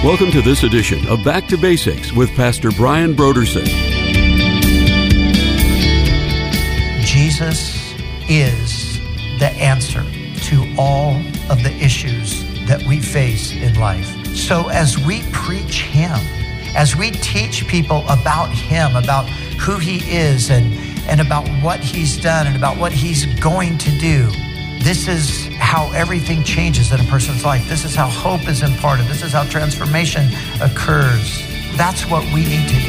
Welcome to this edition of Back to Basics with Pastor Brian Brodersen. Jesus is the answer to all of the issues that we face in life. So as we preach Him, as we teach people about Him, about who He is and about what He's done and about what He's going to do, this is how everything changes in a person's life. This is how hope is imparted. This is how transformation occurs. That's what we need to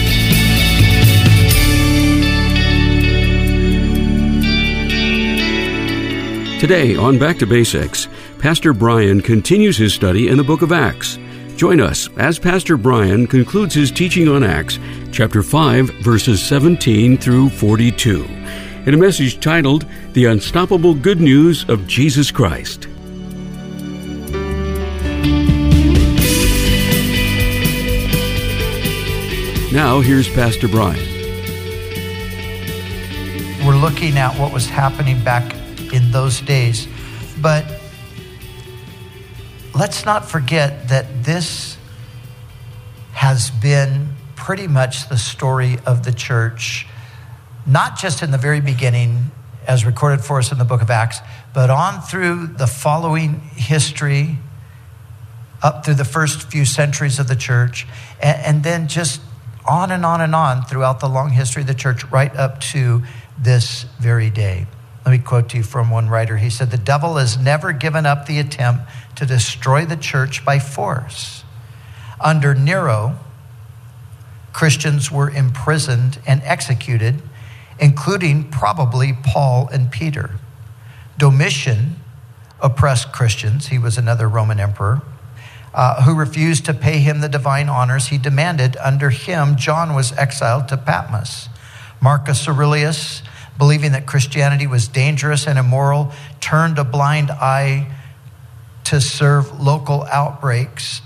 do. Today on Back to Basics, Pastor Brian continues his study in the book of Acts. Join us as Pastor Brian concludes his teaching on Acts, chapter 5, verses 17 through 42. In a message titled, The Unstoppable Good News of Jesus Christ. Now, here's Pastor Brian. We're looking at what was happening back in those days, but let's not forget that this has been pretty much the story of the church, not just in the very beginning, as recorded for us in the book of Acts, but on through the following history, up through the first few centuries of the church, and then just on and on and on throughout the long history of the church, right up to this very day. Let me quote to you from one writer. He said, "The devil has never given up the attempt to destroy the church by force. Under Nero, Christians were imprisoned and executed, including probably Paul and Peter. Domitian oppressed Christians. He was another Roman emperor who refused to pay him the divine honors he demanded. Under him, John was exiled to Patmos. Marcus Aurelius, believing that Christianity was dangerous and immoral, turned a blind eye to severe local outbreaks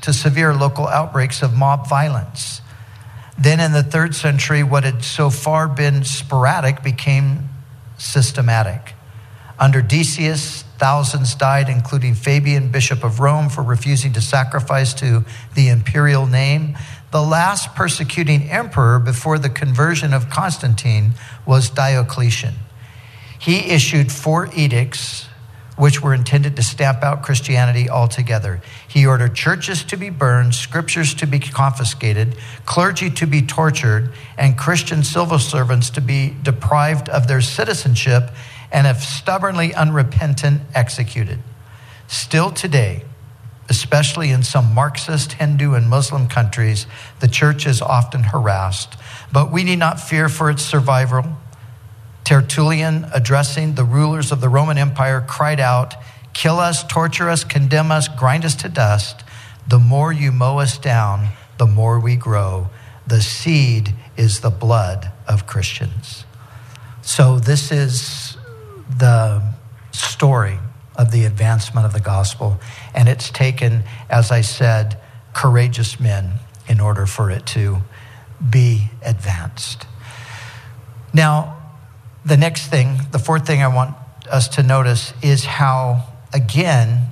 of mob violence. Then in the 3rd century, what had so far been sporadic became systematic. Under Decius, thousands died, including Fabian, Bishop of Rome, for refusing to sacrifice to the imperial name. The last persecuting emperor before the conversion of Constantine was Diocletian. He issued 4 edicts which were intended to stamp out Christianity altogether. He ordered churches to be burned, scriptures to be confiscated, clergy to be tortured, and Christian civil servants to be deprived of their citizenship and, if stubbornly unrepentant, executed. Still today, especially in some Marxist, Hindu, and Muslim countries, the church is often harassed, but we need not fear for its survival. Tertullian, addressing the rulers of the Roman Empire, cried out, "Kill us, torture us, condemn us, grind us to dust. The more you mow us down, the more we grow. The seed is the blood of Christians." So this is the story of the advancement of the gospel. And it's taken, as I said, courageous men in order for it to be advanced. Now, the next thing, the 4th thing I want us to notice is how, again,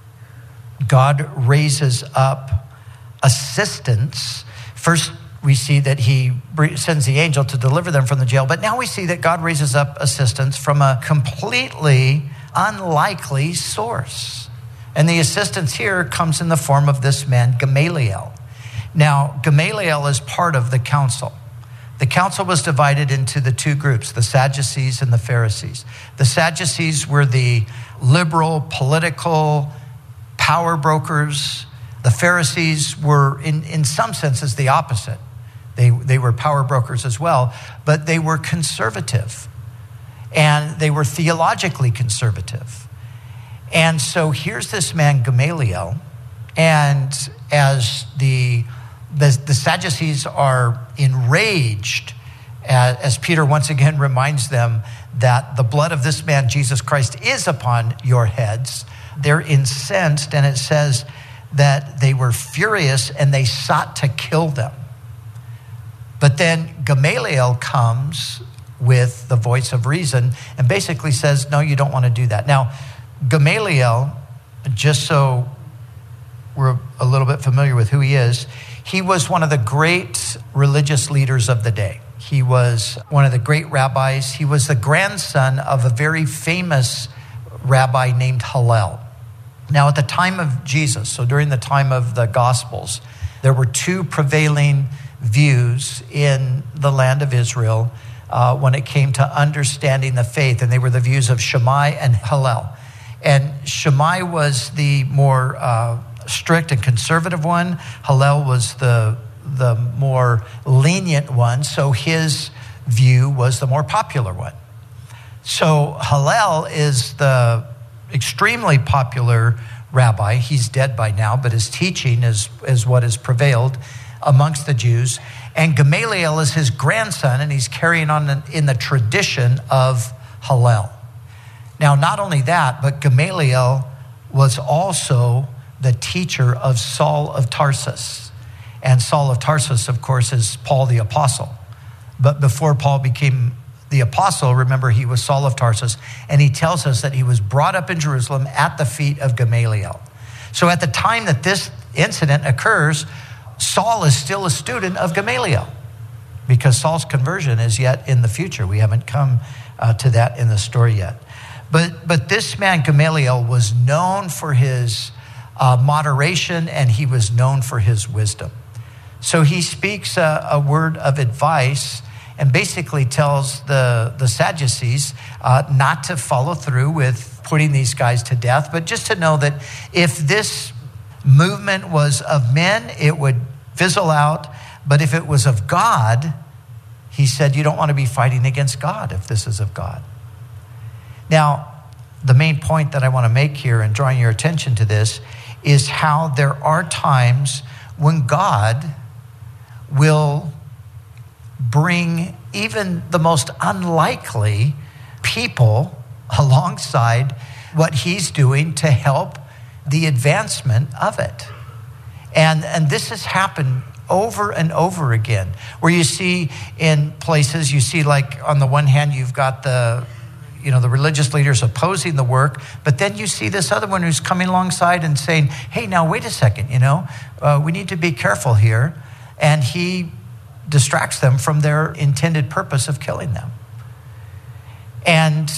God raises up assistance. First, we see that He sends the angel to deliver them from the jail, but now we see that God raises up assistance from a completely unlikely source. And the assistance here comes in the form of this man, Gamaliel. Now, Gamaliel is part of the council. The council was divided into the 2 groups, the Sadducees and the Pharisees. The Sadducees were the liberal, political power brokers. The Pharisees were, in some senses, the opposite. They were power brokers as well, but they were conservative. And they were theologically conservative. And so here's this man, Gamaliel, and as the Sadducees are enraged, as Peter once again reminds them that the blood of this man, Jesus Christ, is upon your heads. They're incensed, and it says that they were furious and they sought to kill them. But then Gamaliel comes with the voice of reason and basically says, no, you don't want to do that. Now, Gamaliel, just so we're a little bit familiar with who he is. He was one of the great religious leaders of the day. He was one of the great rabbis. He was the grandson of a very famous rabbi named Hillel. Now, at the time of Jesus, so during the time of the Gospels, there were two prevailing views in the land of Israel when it came to understanding the faith, and they were the views of Shammai and Hillel. And Shammai was the more strict and conservative one. Hillel was the more lenient one, so his view was the more popular one. So Hillel is the extremely popular rabbi. He's dead by now, but his teaching is what has prevailed amongst the Jews. And Gamaliel is his grandson, and he's carrying on in the tradition of Hillel. Now, not only that, but Gamaliel was also the teacher of Saul of Tarsus. And Saul of Tarsus, of course, is Paul the Apostle. But before Paul became the apostle, remember, he was Saul of Tarsus, and he tells us that he was brought up in Jerusalem at the feet of Gamaliel. So at the time that this incident occurs, Saul is still a student of Gamaliel, because Saul's conversion is yet in the future. We haven't come to that in the story yet. But this man, Gamaliel, was known for his moderation, and he was known for his wisdom. So he speaks a word of advice and basically tells the Sadducees not to follow through with putting these guys to death, but just to know that if this movement was of men, it would fizzle out. But if it was of God, he said, you don't want to be fighting against God if this is of God. Now, the main point that I want to make here in drawing your attention to this is how there are times when God will bring even the most unlikely people alongside what he's doing to help the advancement of it. And this has happened over and over again, where you see in places, you see like on the one hand, you've got the religious leaders opposing the work, but then you see this other one who's coming alongside and saying, hey, now wait a second, we need to be careful here. And he distracts them from their intended purpose of killing them. And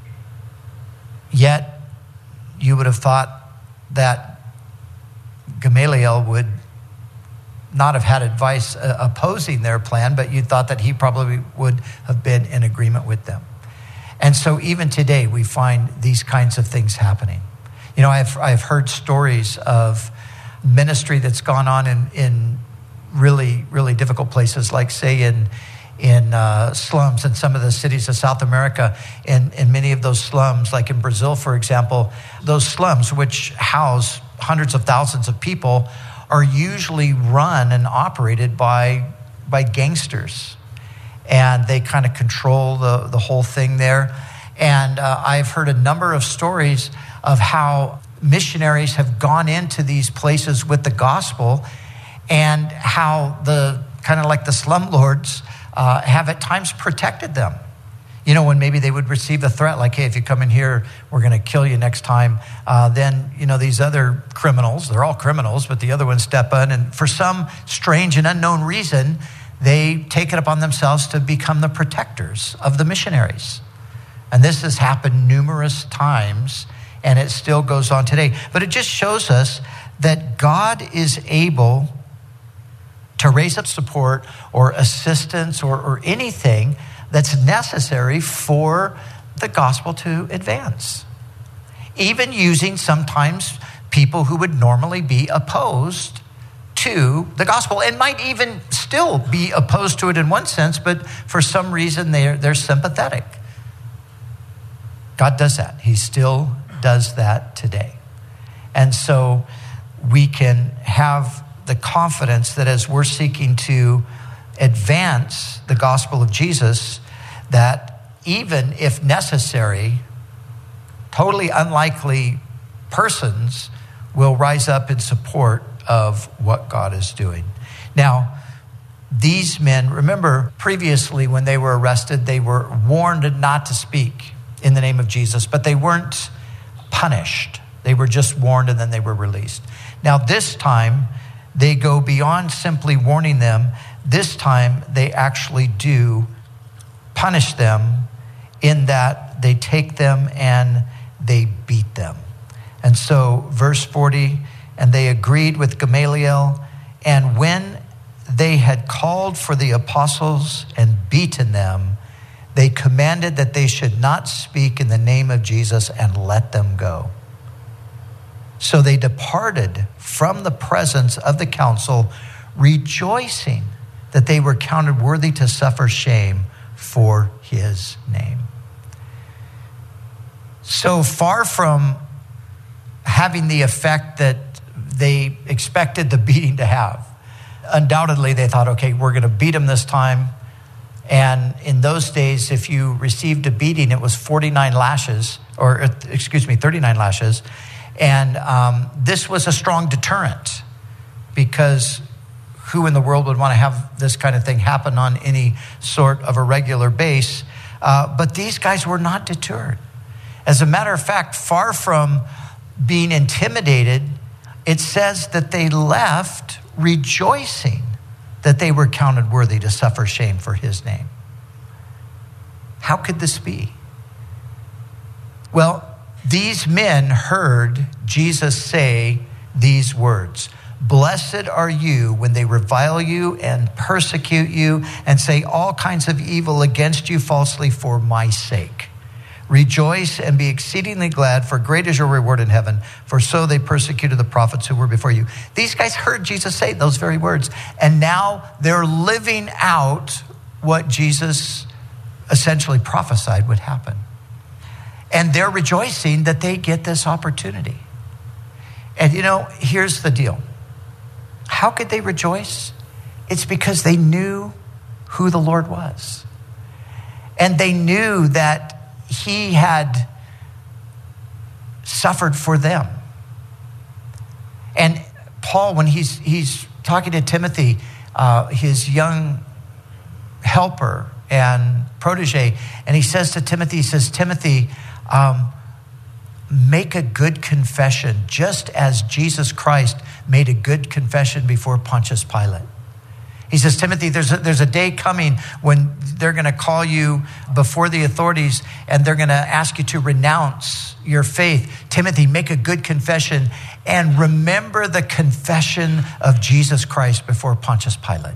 yet you would have thought that Gamaliel would not have had advice opposing their plan, but you thought that he probably would have been in agreement with them. And so even today, we find these kinds of things happening. I've heard stories of ministry that's gone on in really, really difficult places, like say in slums in some of the cities of South America. In many of those slums, like in Brazil, for example, those slums, which house hundreds of thousands of people, are usually run and operated by gangsters. And they kind of control the whole thing there. And I've heard a number of stories of how missionaries have gone into these places with the gospel, and how the kind of like the slumlords have at times protected them. When maybe they would receive a threat like, hey, if you come in here, we're going to kill you next time. Then, these other criminals, they're all criminals, but the other ones step in, and for some strange and unknown reason, they take it upon themselves to become the protectors of the missionaries. And this has happened numerous times, and it still goes on today. But it just shows us that God is able to raise up support or assistance or anything that's necessary for the gospel to advance. Even using sometimes people who would normally be opposed to the gospel, and might even still be opposed to it in one sense, but for some reason they're sympathetic. God does that. He still does that today. And so we can have the confidence that as we're seeking to advance the gospel of Jesus, that even if necessary, totally unlikely persons will rise up in support of what God is doing. Now, these men, remember previously when they were arrested, they were warned not to speak in the name of Jesus, but they weren't punished. They were just warned and then they were released. Now this time, they go beyond simply warning them. This time, they actually do punish them in that they take them and they beat them. And so, verse 40, and they agreed with Gamaliel, and when they had called for the apostles and beaten them, they commanded that they should not speak in the name of Jesus and let them go. So they departed from the presence of the council, rejoicing that they were counted worthy to suffer shame for his name. So far from having the effect that they expected the beating to have, undoubtedly they thought, okay, we're going to beat him this time. And in those days, if you received a beating, it was 39 lashes. And this was a strong deterrent, because who in the world would want to have this kind of thing happen on any sort of a regular base? But these guys were not deterred. As a matter of fact, far from being intimidated, it says that they left rejoicing that they were counted worthy to suffer shame for his name. How could this be? Well, these men heard Jesus say these words: "Blessed are you when they revile you and persecute you and say all kinds of evil against you falsely for my sake. Rejoice and be exceedingly glad, for great is your reward in heaven, for so they persecuted the prophets who were before you." These guys heard Jesus say those very words, and now they're living out what Jesus essentially prophesied would happen. And they're rejoicing that they get this opportunity. And here's the deal. How could they rejoice? It's because they knew who the Lord was. And they knew that he had suffered for them. And Paul, when he's talking to Timothy, his young helper and protege, and he says to Timothy, Timothy, make a good confession, just as Jesus Christ made a good confession before Pontius Pilate. He says, Timothy, there's a day coming when they're going to call you before the authorities and they're going to ask you to renounce your faith. Timothy, make a good confession and remember the confession of Jesus Christ before Pontius Pilate.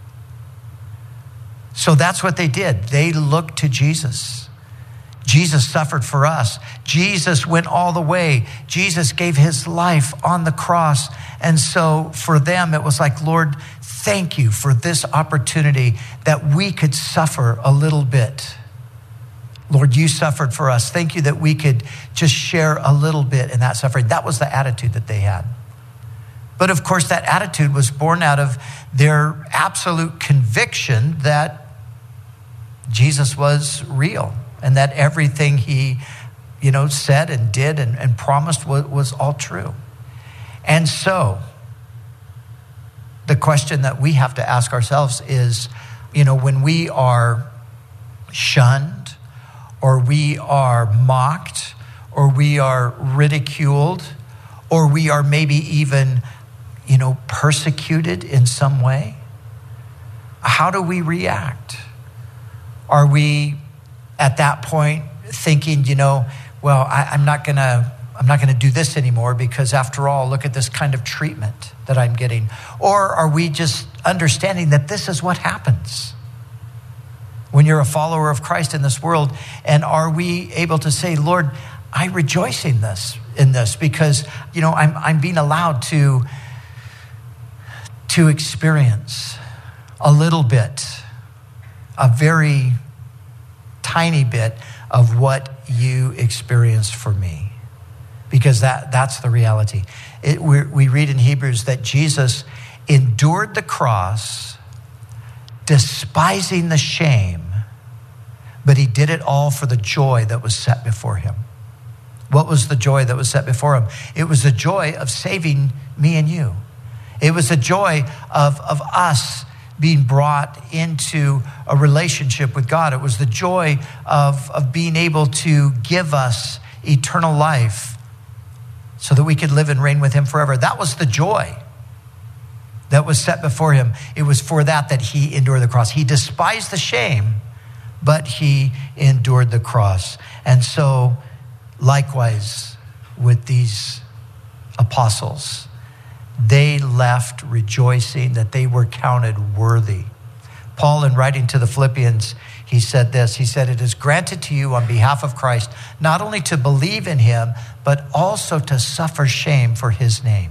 So that's what they did. They looked to Jesus. Jesus suffered for us. Jesus went all the way. Jesus gave his life on the cross. And so for them, it was like, Lord, thank you for this opportunity that we could suffer a little bit. Lord, you suffered for us. Thank you that we could just share a little bit in that suffering. That was the attitude that they had. But of course, that attitude was born out of their absolute conviction that Jesus was real and that everything he, said and did and promised was all true. And so the question that we have to ask ourselves is, when we are shunned or we are mocked or we are ridiculed or we are maybe even, persecuted in some way, how do we react? Are we at that point thinking, I'm not gonna do this anymore because after all, look at this kind of treatment that I'm getting? Or are we just understanding that this is what happens when you're a follower of Christ in this world? And are we able to say, Lord, I rejoice in this because, I'm being allowed to experience a little bit, a very tiny bit of what you experienced for me, because that's the reality. We read in Hebrews that Jesus endured the cross, despising the shame, but he did it all for the joy that was set before him. What was the joy that was set before him? It was the joy of saving me and you. It was the joy of us being brought into a relationship with God. It was the joy of being able to give us eternal life so that we could live and reign with him forever. That was the joy that was set before him. It was for that he endured the cross. He despised the shame, but he endured the cross. And so likewise with these apostles, they left rejoicing that they were counted worthy. Paul, in writing to the Philippians, he said this. He said, "It is granted to you on behalf of Christ, not only to believe in him, but also to suffer shame for his name."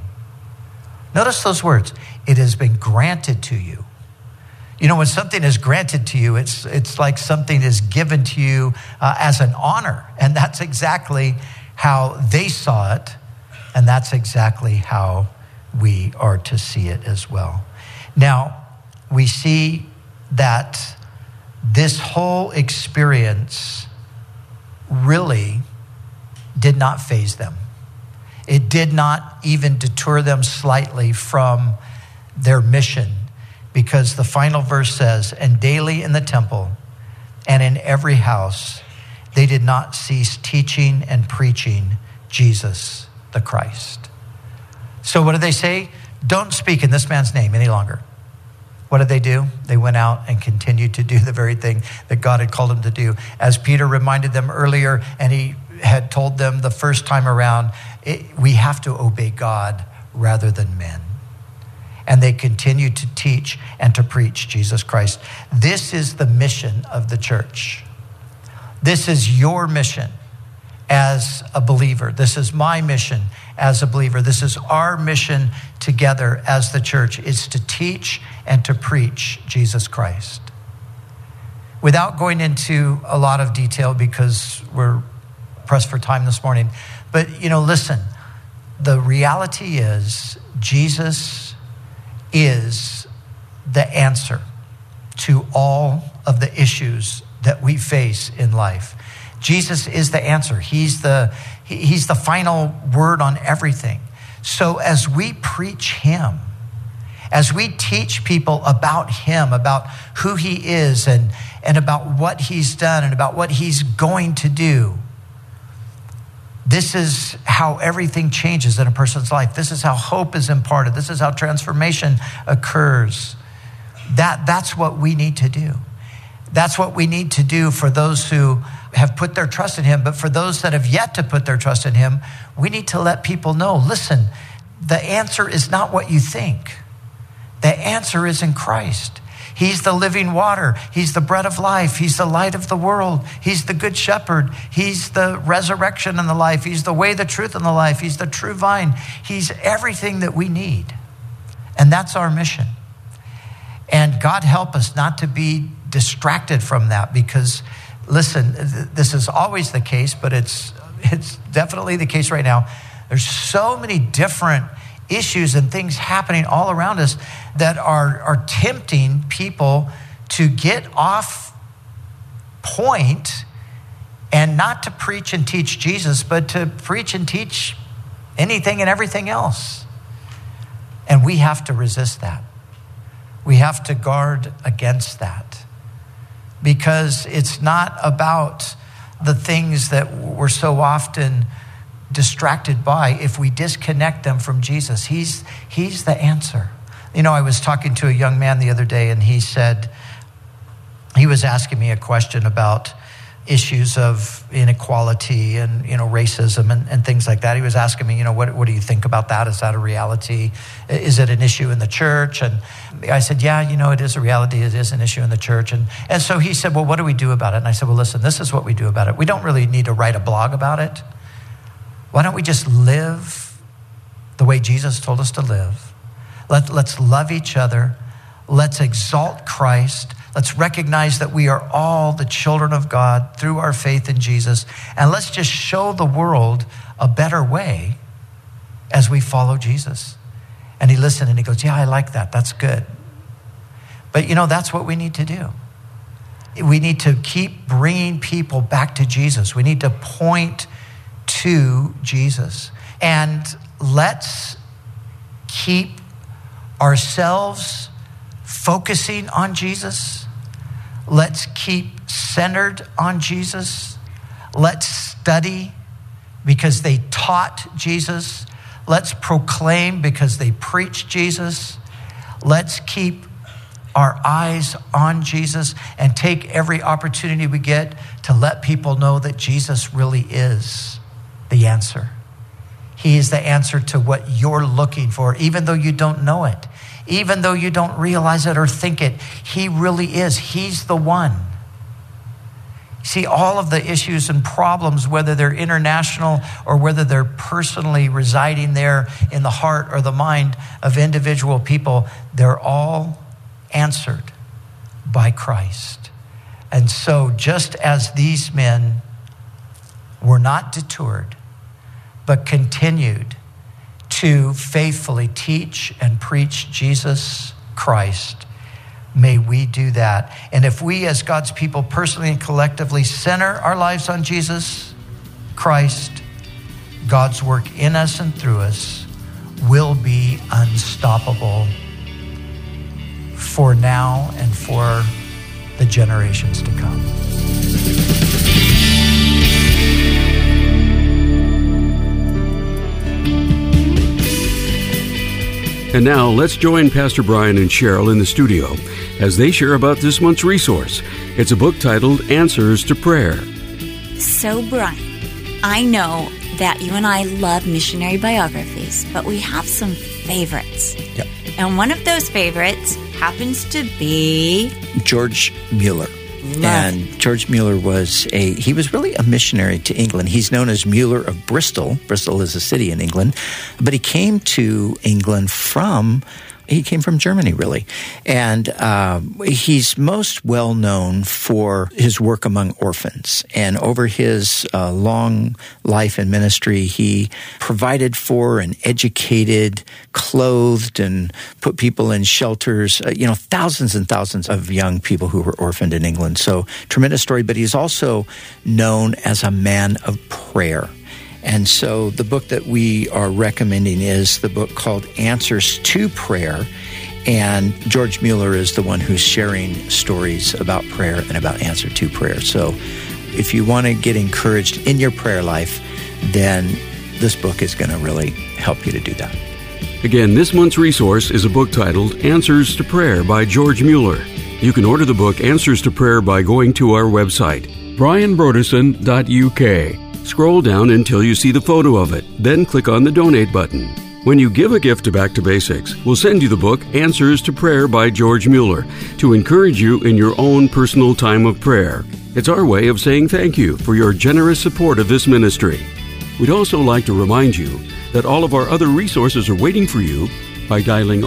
Notice those words. It has been granted to you. You know, when something is granted to you, it's like something is given to you as an honor. And that's exactly how they saw it. And that's exactly how we are to see it as well. Now, we see that this whole experience really did not faze them. It did not even deter them slightly from their mission, because the final verse says, "And daily in the temple and in every house, they did not cease teaching and preaching Jesus the Christ." So what did they say? Don't speak in this man's name any longer. What did they do? They went out and continued to do the very thing that God had called them to do. As Peter reminded them earlier, and he had told them the first time around, we have to obey God rather than men. And they continued to teach and to preach Jesus Christ. This is the mission of the church. This is your mission as a believer. This is my mission as a believer. This is our mission together as the church, is to teach and to preach Jesus Christ. Without going into a lot of detail, because we're pressed for time this morning, but listen, the reality is Jesus is the answer to all of the issues that we face in life. Jesus is the answer. He's the final word on everything. So as we preach him, as we teach people about him, about who he is and about what he's done and about what he's going to do, this is how everything changes in a person's life. This is how hope is imparted. This is how transformation occurs. That's what we need to do. That's what we need to do for those who have put their trust in him. But for those that have yet to put their trust in him, we need to let people know, listen, the answer is not what you think. The answer is in Christ. He's the living water. He's the bread of life. He's the light of the world. He's the good shepherd. He's the resurrection and the life. He's the way, the truth, and the life. He's the true vine. He's everything that we need. And that's our mission. And God help us not to be distracted from that, because listen, this is always the case, but it's definitely the case right now. There's so many different issues and things happening all around us that are tempting people to get off point and not to preach and teach Jesus, but to preach and teach anything and everything else. And we have to resist that. We have to guard against that, because it's not about the things that we're so often distracted by. If we disconnect them from Jesus, he's the answer. I was talking to a young man the other day, and he said, he was asking me a question about issues of inequality and, racism and things like that. He was asking me, what do you think about that? Is that a reality? Is it an issue in the church? And I said, yeah, it is a reality. It is an issue in the church. And so he said, well, what do we do about it? And I said, well, listen, this is what we do about it. We don't really need to write a blog about it. Why don't we just live the way Jesus told us to live? Let's love each other. Let's exalt Christ. Let's recognize that we are all the children of God through our faith in Jesus. And let's just show the world a better way as we follow Jesus. And he listened and he goes, yeah, I like that. That's good. But that's what we need to do. We need to keep bringing people back to Jesus. We need to point to Jesus. And let's keep ourselves focusing on Jesus. Let's keep centered on Jesus. Let's study because they taught Jesus. Let's proclaim because they preach Jesus. Let's keep our eyes on Jesus and take every opportunity we get to let people know that Jesus really is the answer. He is the answer to what you're looking for, even though you don't know it, even though you don't realize it or think it. He really is. He's the one. See, all of the issues and problems, whether they're international or whether they're personally residing there in the heart or the mind of individual people, they're all answered by Christ. And so just as these men were not detoured, but continued to faithfully teach and preach Jesus Christ, may we do that. And if we as God's people personally and collectively center our lives on Jesus Christ, God's work in us and through us will be unstoppable for now and for the generations to come. And now let's join Pastor Brian and Cheryl in the studio as they share about this month's resource. It's a book titled Answers to Prayer. So, Brian, I know that you and I love missionary biographies, but we have some favorites. Yep. And one of those favorites happens to be George Mueller. And George Mueller was really a missionary to England. He's known as Mueller of Bristol. Bristol is a city in England. But he came to England from Germany, really. And he's most well known for his work among orphans. And over his long life and ministry, he provided for and educated, clothed, and put people in shelters, thousands and thousands of young people who were orphaned in England. So tremendous story. But he's also known as a man of prayer. And so the book that we are recommending is the book called Answers to Prayer. And George Mueller is the one who's sharing stories about prayer and about answer to prayer. So if you want to get encouraged in your prayer life, then this book is going to really help you to do that. Again, this month's resource is a book titled Answers to Prayer by George Mueller. You can order the book Answers to Prayer by going to our website, brianbrodesson.uk. Scroll down until you see the photo of it, then click on the donate button. When you give a gift to Back to Basics, we'll send you the book Answers to Prayer by George Mueller to encourage you in your own personal time of prayer. It's our way of saying thank you for your generous support of this ministry. We'd also like to remind you that all of our other resources are waiting for you by dialing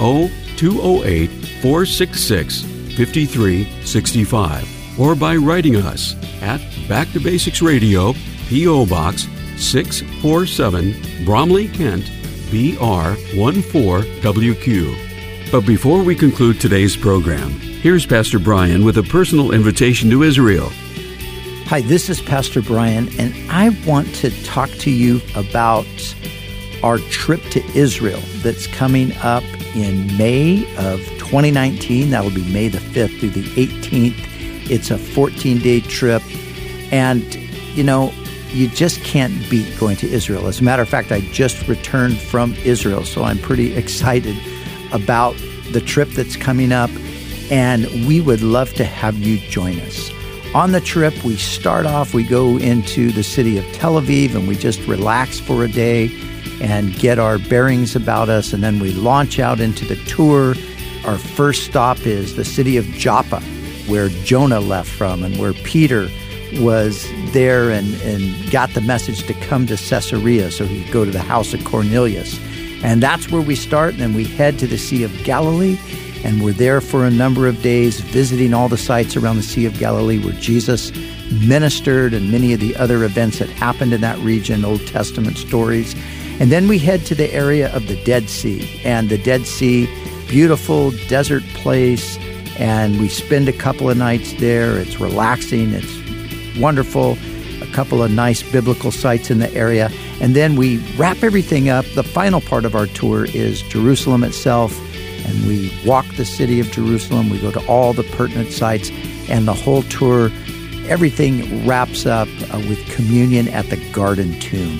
0208-466-5365 or by writing us at Back to Basics Radio, P.O. Box 647, Bromley, Kent, BR 14WQ. But before we conclude today's program, here's Pastor Brian with a personal invitation to Israel. Hi, this is Pastor Brian, and I want to talk to you about our trip to Israel that's coming up in May of 2019. That will be May the 5th through the 18th. It's a 14-day trip, and, you just can't beat going to Israel. As a matter of fact, I just returned from Israel, so I'm pretty excited about the trip that's coming up, and we would love to have you join us. On the trip, we go into the city of Tel Aviv, and we just relax for a day and get our bearings about us, and then we launch out into the tour. Our first stop is the city of Joppa, where Jonah left from and where Peter was there and got the message to come to Caesarea so he could go to the house of Cornelius. And that's where we start, and then we head to the Sea of Galilee, and we're there for a number of days visiting all the sites around the Sea of Galilee where Jesus ministered and many of the other events that happened in that region, Old Testament stories. And then we head to the area of the Dead Sea, and the Dead Sea, beautiful desert place, and we spend a couple of nights there. It's relaxing, it's wonderful, a couple of nice biblical sites in the area. And then we wrap everything up. The final part of our tour is Jerusalem itself, and we walk the city of Jerusalem. We go to all the pertinent sites, and the whole tour, everything wraps up with communion at the Garden Tomb.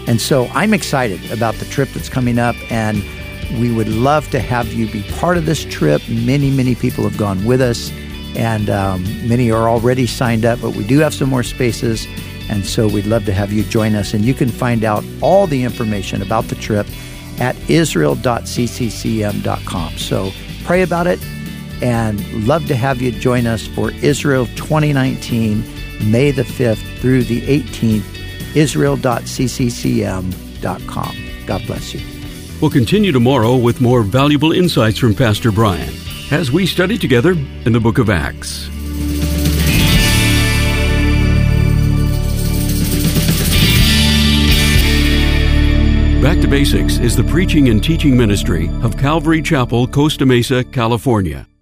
And so I'm excited about the trip that's coming up, and we would love to have you be part of this trip. Many people have gone with us, and many are already signed up, but we do have some more spaces, and so we'd love to have you join us. And you can find out all the information about the trip at israel.cccm.com. So pray about it, and love to have you join us for Israel 2019, May the 5th through the 18th, israel.cccm.com. God bless you. We'll continue tomorrow with more valuable insights from Pastor Brian as we study together in the book of Acts. Back to Basics is the preaching and teaching ministry of Calvary Chapel, Costa Mesa, California.